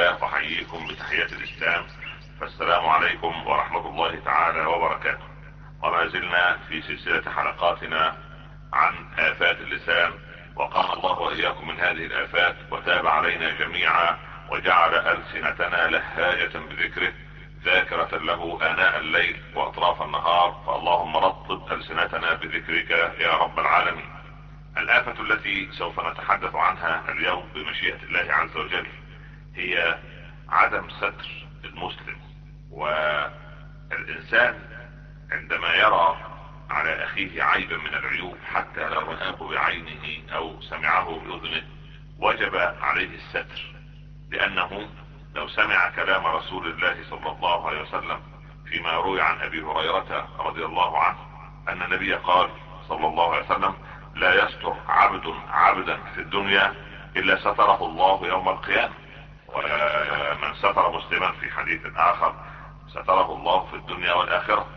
الله احييكم بتحية الاسلام، فالسلام عليكم ورحمة الله تعالى وبركاته. وما زلنا في سلسلة حلقاتنا عن آفات اللسان، وقام الله وإياكم من هذه الآفات وتاب علينا جميعا وجعل ألسنتنا لهاجة بذكره ذاكرة له آناء الليل وأطراف النهار، فاللهم رطب ألسنتنا بذكرك يا رب العالمين. الآفة التي سوف نتحدث عنها اليوم بمشيئة الله عز وجل هي عدم ستر المسلم. والإنسان عندما يرى على أخيه عيبا من العيوب حتى لو رآه بعينه أو سمعه بأذنه وجب عليه الستر، لأنه لو سمع كلام رسول الله صلى الله عليه وسلم فيما روي عن أبي هريرة رضي الله عنه أن النبي قال صلى الله عليه وسلم: لا يستر عبدا في الدنيا إلا ستره الله يوم القيامة، ومن ستر مسلما في حديث آخر ستره الله في الدنيا والآخرة.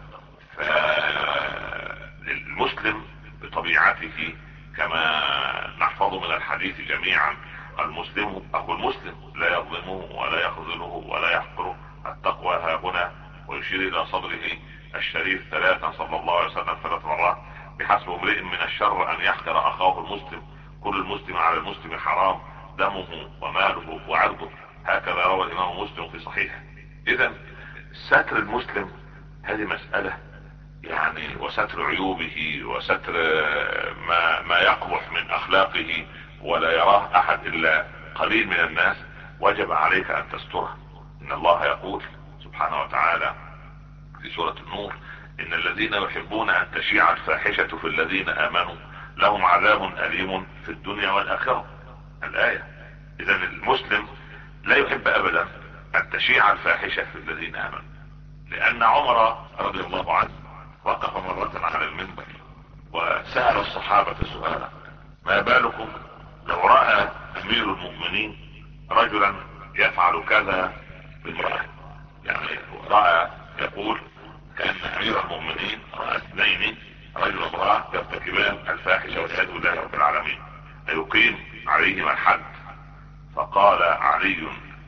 فالمسلم بطبيعته كما نحفظ من الحديث جميعا: المسلم أخو المسلم، لا يظلمه ولا يخذله ولا يحقره. التقوى ها هنا، ويشير إلى صدره الشريف ثلاثا صلى الله عليه وسلم 3 مرات: بحسب امرئ من الشر أن يحقر أخاه المسلم، كل المسلم على المسلم حرام، دمه وماله وعرضه. هكذا روى الإمام مسلم في صحيحه. إذا ستر المسلم هذه مسألة يعني، وستر عيوبه وستر ما يقبح من أخلاقه ولا يراه أحد إلا قليل من الناس، وجب عليك أن تستره. إن الله يقول سبحانه وتعالى في سورة النور: إن الذين يحبون أن تشيع الفاحشة في الذين آمنوا لهم عذاب أليم في الدنيا والآخرة. الآية. إذا المسلم لا يحب أبدا أن تشيع الفاحشة في الذين آمنوا، لأن عمر رضي الله عنه وقف مرة على المنبر وسأل الصحابة سؤالا: ما بالكم لو رأى أمير المؤمنين رجلا يفعل كذا بامرأة؟ يعني رأى، يقول كان أمير المؤمنين رأى اثنين، رجل وامرأة، يرتكبان الفاحشة والعياذ بالله رب العالمين، أيقيم عليهما الحد؟ فقال علي: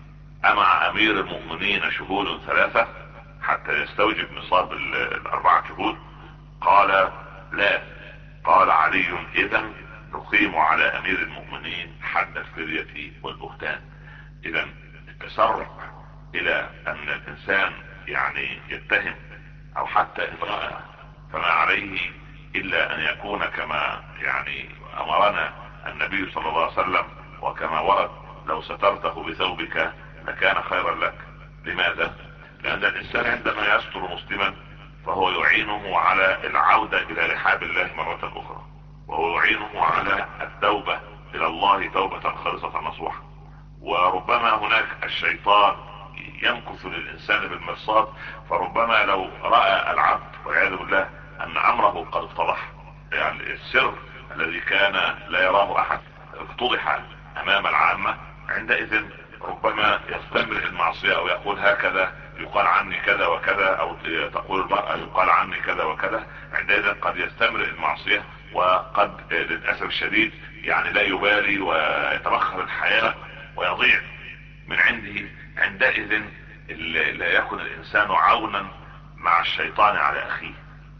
أمع أمير المؤمنين شهود 3 حتى يستوجب نصاب 4 شهود؟ قال: لا. قال علي: إذن نقيم على أمير المؤمنين حد الفرية والبهتان. إذا التسرع إلى أن الإنسان يعني يتهم أو حتى امرأة فما عليه إلا أن يكون كما يعني أمرنا النبي صلى الله عليه وسلم، وكما ورد: لو سترته بثوبك لكان خيرا لك. لماذا؟ لأن الإنسان عندما يستر مسلما فهو يعينه على العودة إلى رحاب الله مرة أخرى، وهو يعينه على التوبة إلى الله توبة خالصة نصوحة. وربما هناك الشيطان يمكث للإنسان بالمرصاد، فربما لو رأى العبد والعياذ بالله أن أمره قد اتضح، يعني السر الذي كان لا يراه أحد اتضح أمام العامة، عندئذ ربما يستمر المعصية، أو يقول هكذا يقال عني كذا وكذا، أو تقول المرأة يقال عني كذا وكذا. عندئذ قد يستمر المعصية، وقد للأسف الشديد يعني لا يبالي ويتبخر الحياة ويضيع من عنده. عندئذ لا يكون الإنسان عونا مع الشيطان على أخيه.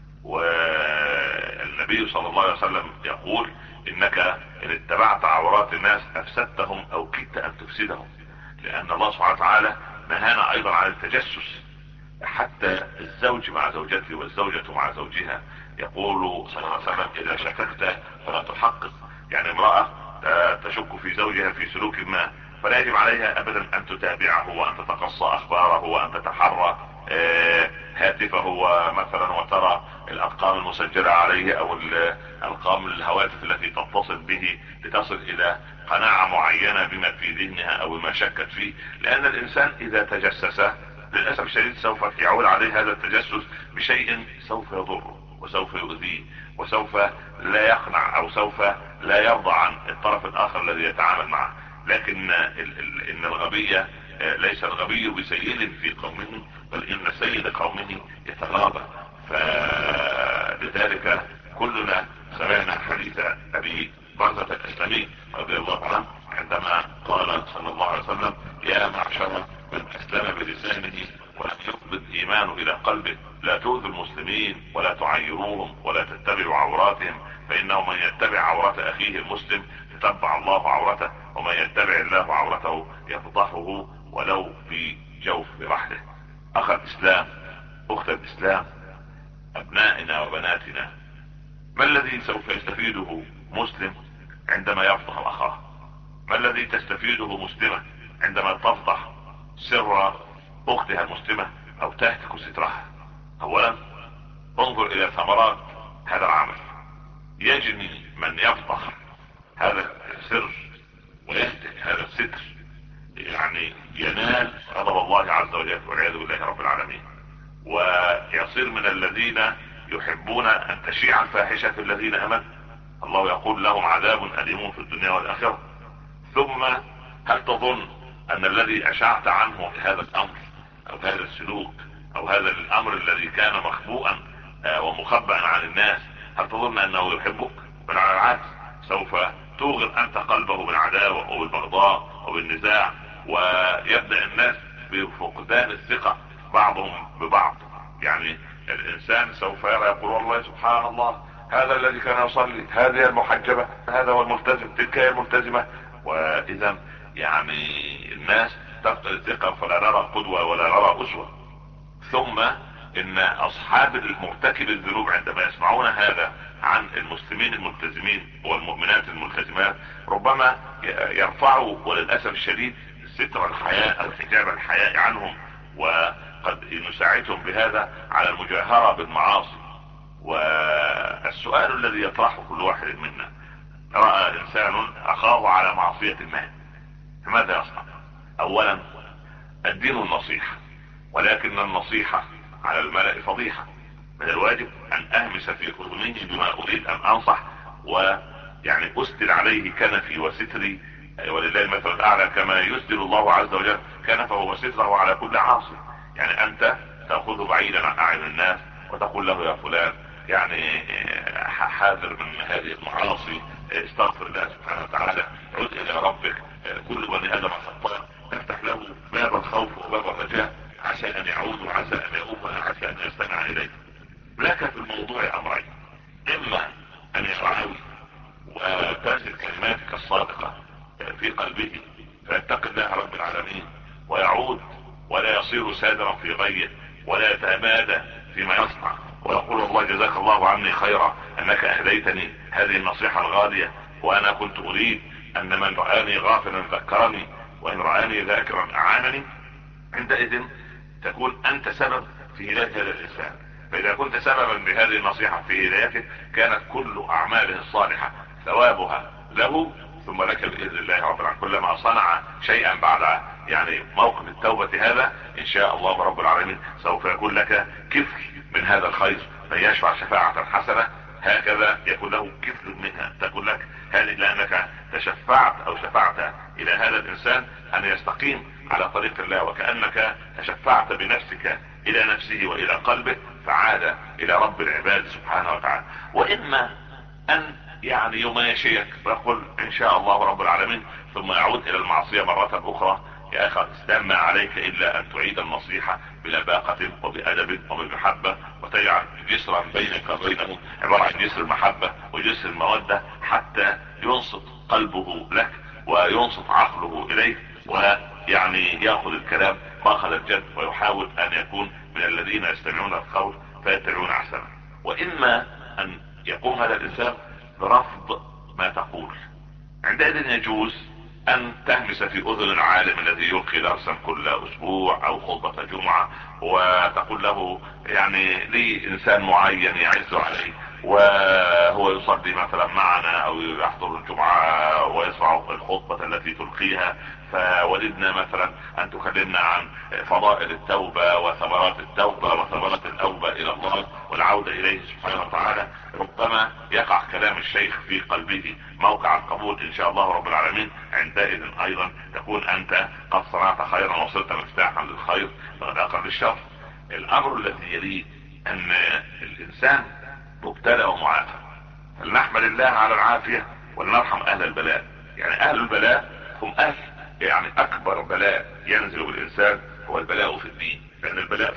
والنبي صلى الله عليه وسلم يقول: إنك إن اتبعت عورات الناس أفسدتهم أو كدت أن تفسدهم. لأن الله سبحانه وتعالى نهانا أيضا عن التجسس، حتى الزوج مع زوجته والزوجة مع زوجها. يقول صلى الله عليه وسلم: إذا شككت فلا تحقق. يعني امرأة تشك في زوجها في سلوك ما، فلا يجب عليها أبدا أن تتابعه وأن تتقصى أخباره وأن تتحرى هاتفه مثلا وترى الأرقام المسجلة عليه أو الأرقام الهواتف التي تتصل به لتصل إلى قناعة معينة بما في ذهنها أو بما شكت فيه. لأن الإنسان إذا تجسس للأسف الشديد سوف يعود عليه هذا التجسس بشيء سوف يضره وسوف يؤذيه وسوف لا يقنع أو سوف لا يرضى عن الطرف الآخر الذي يتعامل معه. لكن إن الغبي ليس الغبي بسيد في قومه، بل إن سيد قومه يتغاضى. فلذلك كلنا سمعنا حديث أبي برزة الأسلمي رضي الله عنه عندما قال صلى الله عليه وسلم: يا يا معشر من اسلم بلسانه ولم يقبض ايمانه الى قلبه لا تؤذوا المسلمين ولا تعيروهم ولا تتبعوا عوراتهم، فانه من يتبع عورات اخيه المسلم يتبع الله عورته، ومن يتبع الله عورته يفضحه ولو في جوف رحله. اخ الاسلام، اخت الاسلام، ابنائنا وبناتنا، ما الذي سوف يستفيده مسلم عندما يفضح اخاه؟ ما الذي تستفيده مسلمة عندما تفضح سر اختها المسلمة او تهتك سترها؟ اولا انظر الى ثمرات هذا العمل. يجني من يفضح هذا السر ويهتك هذا الستر، يعني ينال غضب الله عز وجل والعياذ بالله رب العالمين، ويصير من الذين يحبون ان تشيع الفاحشة في الذين امنوا. الله يقول لهم عذاب أليم في الدنيا والآخرة. ثم هل تظن ان الذي اشعت عنه هذا الامر او هذا السلوك او هذا الامر الذي كان مخبوءا ومخبأ عن الناس، هل تظن انه يحبك؟ بل على العكس، سوف توغر انت قلبه بالعداوة وبالبغضاء وبالنزاع، ويبدأ الناس بفقدان الثقة بعضهم ببعض. يعني الانسان سوف يرى يقول والله سبحان الله، هذا الذي كان يصلي، هذه المحجبة، هذا هو الملتزم، تلك هي الملتزمة. واذا يعني الناس تفقد الثقة، فلا نرى قدوة ولا نرى اسوة. ثم ان اصحاب المرتكب الذنوب عندما يسمعون هذا عن المسلمين الملتزمين والمؤمنات الملتزمات، ربما يرفعوا وللأسف الشديد ستر الحياء او حجاب الحياء عنهم، وقد يساعدهم بهذا على المجاهرة بالمعاصي. والسؤال الذي يطرحه كل واحد منا: رأى انسان اخاه على معصية ما، فماذا يصنع؟ اولا الدين النصيحة، ولكن النصيحة على الملأ فضيحة. من الواجب ان اهمس في اذنه بما اريد ان انصح، ويعني اسدل عليه كنفي وستري، ولله المثل الاعلى، كما يسدل الله عز وجل كنفه وستره على كل عاصي. يعني انت تأخذه بعيدا عن اعين الناس وتقول له يا فلان يعني حاذر من هذه المعاصي، استغفر الله سبحانه وتعالى، عد الى ربك، كل بني ادم خطاء، تفتح له باب الخوف وباب الرجاء، عسى ان يعود وعسى ان يؤوب وعسى ان يستمع اليك. لك في الموضوع امرين: اما ان يرعوي وتنزل كلماتك الصادقة في قلبه فيتقي الله رب العالمين ويعود ولا يصير سادرا في غيه ولا يتمادى فيما يصنع، ويقول الله جزاك الله عني خيرا انك اهديتني هذه النصيحة الغالية، وانا كنت اريد ان من رآني غافلا ذكرني وان رآني ذاكرا اعانني. عندئذ تكون انت سبب في هداية هذا الانسان. فاذا كنت سببا بهذه النصيحة في هدايته، كانت كل اعماله الصالحة ثوابها له ثم لك باذن الله رب العالمين. كلما صنع شيئا بعد يعني موقف التوبة هذا، ان شاء الله رب العالمين سوف يكون لك كفل من هذا الخير. من يشفع شفاعة حسنة هكذا يكون له كفل منها، تكون لك هذه، لانك تشفعت او شفعت الى هذا الانسان ان يستقيم على طريق الله، وكأنك تشفعت بنفسك الى نفسه والى قلبه، فعاد الى رب العباد سبحانه وتعالى. واما ان يعني يماشيك ويقول ان شاء الله رب العالمين، ثم يعود الى المعصية مرة اخرى. يا اخي الاسلام ما عليك الا ان تعيد النصيحة بلباقة وبأدب وبمحبة، وتجعل جسرا بينك وبينه عبارة عن جسر المحبة وجسر المودة، حتى ينصت قلبه لك وينصت عقله اليك، ويعني ياخذ الكلام ماخذ الجد، ويحاول ان يكون من الذين يستمعون القول فيتبعون احسنه. واما ان يقوم هذا الانسان برفض ما تقول، عندئذ يجوز ان تهمس في اذن العالم الذي يلقي درسا كل اسبوع او خطبة جمعة، وتقول له يعني لي انسان معين يعز عليه وهو يصلي مثلا معنا او يحضر الجمعة ويسمع الخطبة التي تلقيها، فوددنا مثلا ان تكلمنا عن فضائل التوبة وثمرات التوبة وثمرات الأوبة الى الله والعودة اليه سبحانه وتعالى. ربما يقع كلام الشيخ في قلبه موقع القبول ان شاء الله رب العالمين. عندئذ ايضا تكون انت قد صنعت خيرا وصرت مفتاحا للخير وغداقا للشر. الامر الذي يليه ان الانسان مبتلى ومعافى، فلنحمد الله على العافية ولنرحم اهل البلاء. يعني اهل البلاء هم اهل يعني اكبر بلاء ينزل بالانسان هو البلاء في الدين، لان البلاء في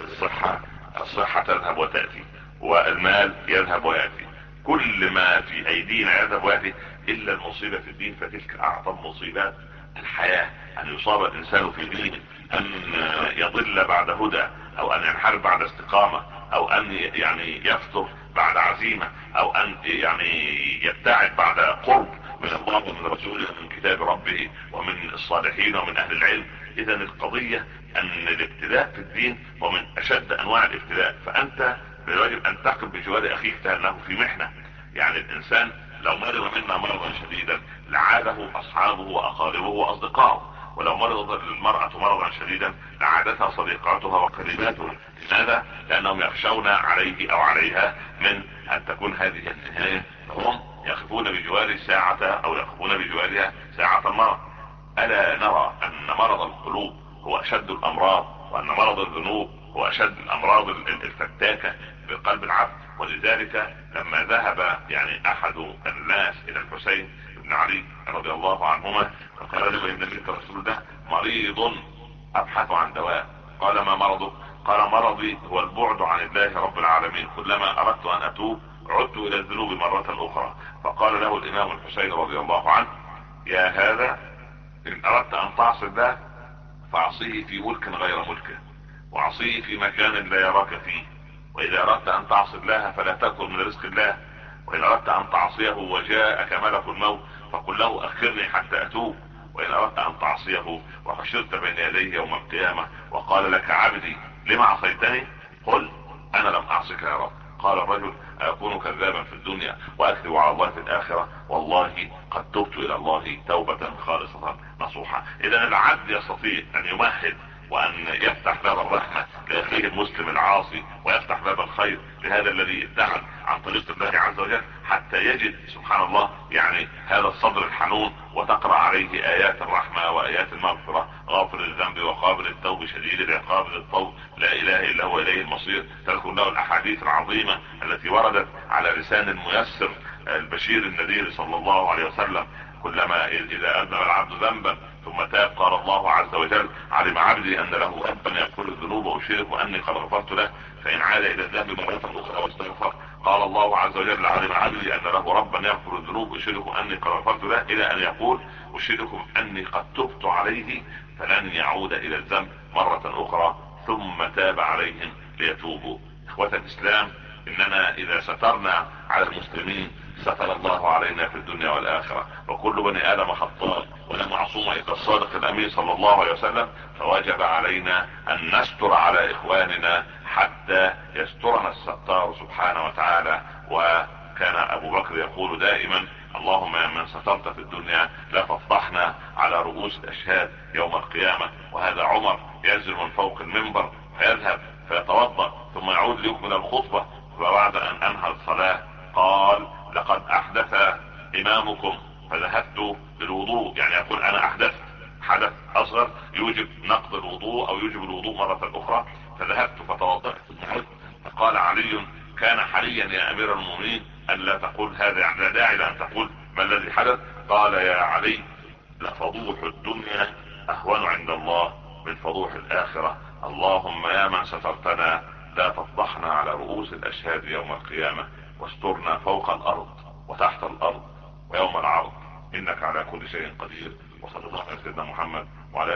الصحة تذهب وتأتي، والمال يذهب ويأتي، كل ما في ايدينا يذهب ويأتي الا المصيبة في الدين، فتلك اعظم مصيبات الحياة، ان يصاب الانسان في دينه، ان يضل بعد هدى، او ان ينحرف بعد استقامة، او ان يعني يفتر بعد عزيمة، او ان يعني يبتعد بعد قرب من الله ومن رسوله ومن كتاب ربه ومن الصالحين ومن اهل العلم. اذا القضية ان الابتلاء في الدين هو من اشد انواع الابتلاء، فانت يجب ان تقف بجوار اخيك لانه في محنة. يعني الانسان لو مرض منا مرضا شديدا لعاده اصحابه واقاربه واصدقائه، ولو مرضت المرأة مرضا شديدا لعادتها صديقاتها وقريباتها. لماذا؟ لانهم يخشون عليه او عليها من ان تكون هذه النهاية، هم يقفون بجوار ساعة او يقفون بجوارها ساعة المرض. الا نرى ان مرض القلوب هو اشد الامراض، وان مرض الذنوب هو اشد الامراض الفتاكة بقلب العبد. ولذلك لما ذهب يعني احد الناس الى الحسين بن علي رضي الله عنهما فقال له ان بنت الرسول ده مريض ابحث عن دواء. قال ما مرضك؟ قال مرضي هو البعد عن الله رب العالمين، كلما اردت ان اتوب عدت الى الذنوب مرة اخرى. فقال له الامام الحسين رضي الله عنه يا هذا ان اردت ان تعصي الله فاعصيه في ملك غير ملكه، وعصيه في مكان لا يراك فيه. واذا اردت ان تعصي الله فلا تأكل من رزق الله، وان اردت ان تعصيه وجاءك ملك الموت فقل له اخرني حتى اتوب. وان اردت ان تعصيه وحشرت بين يديه يوم القيامة وقال لك عبدي لما عصيتني قل انا لم اعصك يا رب. قال الرجل اكون كذابا في الدنيا واكذب على الله في الاخرة؟ والله قد تبت الى الله توبة خالصة نصوحا. اذا العبد يستطيع ان يمهد وان يفتح باب الرحمة لاخيه المسلم العاصي، ويفتح باب الخير لهذا الذي ابتعد عن طريق الله عز وجل، حتى يجد سبحان الله يعني هذا الصدر الحنون، وتقرأ عليه ايات الرحمة وايات المغفرة، غافر الذنب وقابل التوب شديد العقاب للطوب لا اله الا هو اليه المصير. تذكر له الاحاديث العظيمة التي وردت على لسان الميسر البشير النذير صلى الله عليه وسلم. كلما اذا اذنب العبد ذنبا ثم تاب قال الله عز وجل علم عبدي ان له ربا يغفر الذنوب واشرك واني قد غفرت له، فان عاد الى الذنب مرة اخرى واستغفر قال الله عز وجل علم عبدي ان له ربا يغفر الذنوب واشرك اني قد غفرت له، الى ان يقول اشركم اني قد تبت عليه فلن يعود الى الذنب مرة اخرى، ثم تاب عليهم ليتوبوا. اخوة الاسلام، اننا اذا سترنا على المسلمين ستر الله علينا في الدنيا والاخرة، وكل بني ادم خطاء ولا معصوم الا الصادق الامين صلى الله عليه وسلم، فوجب علينا ان نستر على اخواننا حتى يسترنا الستار سبحانه وتعالى. وكان ابو بكر يقول دائما اللهم يا من سترت في الدنيا لا تفضحنا على رؤوس الاشهاد يوم القيامة. وهذا عمر ينزل من فوق المنبر فيذهب فيتوضا ثم يعود ليكمل الخطبة، وبعد ان انهى الصلاة قال لقد احدث امامكم فذهبت للوضوء، يعني يقول انا احدثت حدث اصغر يوجب نقض الوضوء او يوجب الوضوء مرة اخرى، فذهبت فتوضأت. فقال علي كان حريا يا امير المؤمنين ان لا تقول هذا، يعني لا داعي لان تقول ما الذي حدث. قال يا علي لفضوح الدنيا اهون عند الله من فضوح الاخرة، اللهم يا من سترتنا لا تفضحنا على رؤوس الاشهاد يوم القيامة، واسترنا فوق الارض وتحت الارض ويوم العرض، انك على كل شيء قدير. وصلى الله على سيدنا محمد وعلى